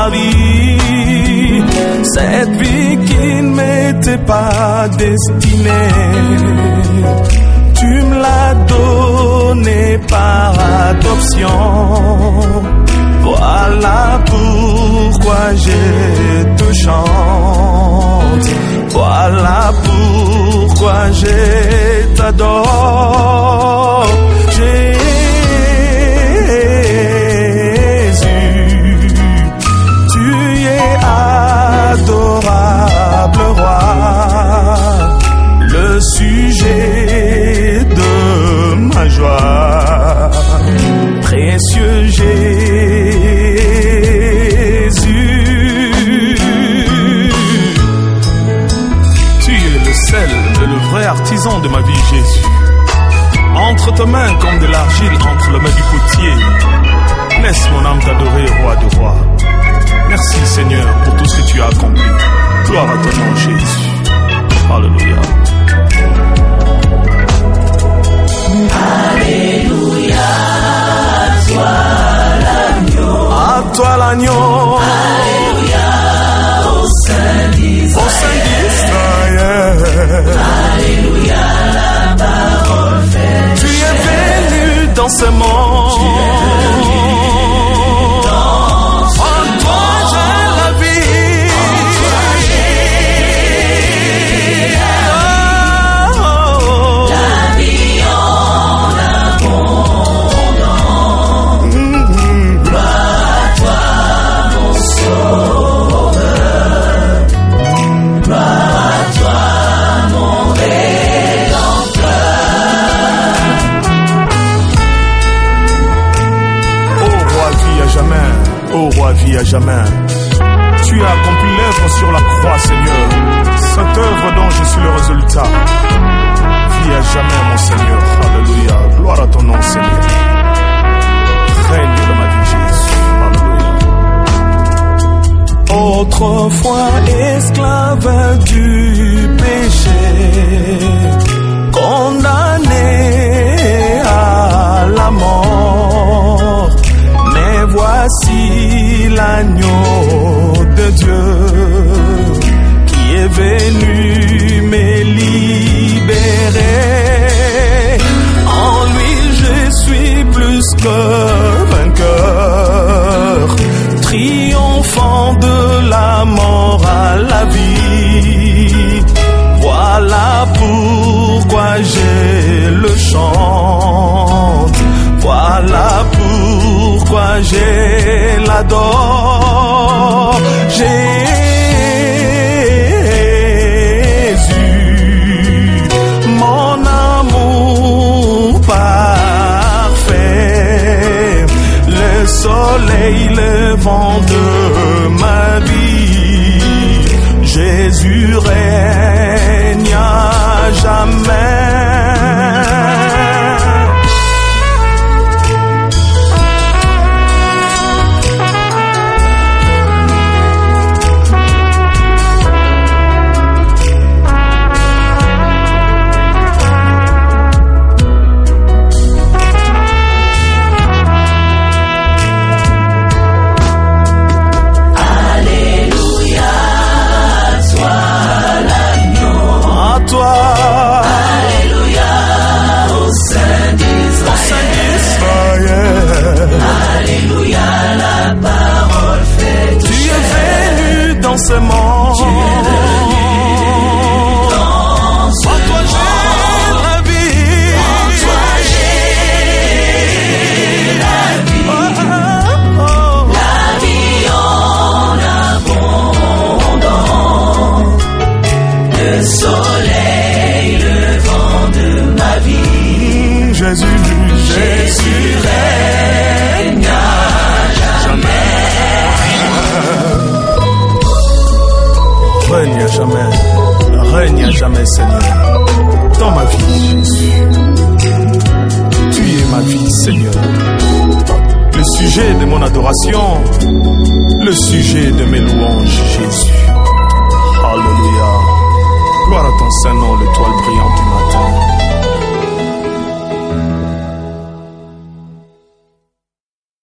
ma vie, cette vie qui ne m'était pas destinée. Tu me l'as donnée par adoption. Voilà pourquoi je te chante. Voilà pourquoi je t'adore. Jésus, tu es adorable roi, le sujet de ma joie, précieux Jésus. Tu es le sel et le vrai artisan de ma vie, Jésus. Entre tes mains comme de l'argile entre les mains du potier, laisse mon âme t'adorer, roi de rois. Merci Seigneur pour tout ce que tu as accompli. Gloire à ton nom, Jésus. Alléluia. Alléluia, à toi l'agneau. Alléluia, au Saint d'Israël. Alléluia, la parole faite. Tu es venu dans ce monde. En toi j'ai la vie. La vie en abondance. Gloire à toi, mon sauveur. Gloire à toi, mon rédempteur. Ô roi, vie à jamais. Tu as accompli l'œuvre sur la croix, Seigneur. Cette œuvre dont je suis le résultat. Vie à jamais, mon Seigneur. Alléluia. Gloire à ton nom, Seigneur. Règne dans ma vie, Jésus. Alléluia. Autrefois esclave du péché, condamné à la mort, mais voici l'agneau de Dieu qui est venu me libérer. En lui je suis plus que vainqueur, triomphant de la mort à la vie. Voilà pourquoi je le chante. Voilà pourquoi je l'adore. Jésus, mon amour parfait, le soleil levant de ma vie. Jésus règne à jamais. Jésus règne à jamais. Règne à jamais, règne à jamais, Seigneur, dans ma vie, Jésus. Tu es ma vie, Seigneur, le sujet de mon adoration, le sujet de mes louanges, Jésus. Alléluia. Gloire à ton Saint-Nom, l'étoile brillante du matin.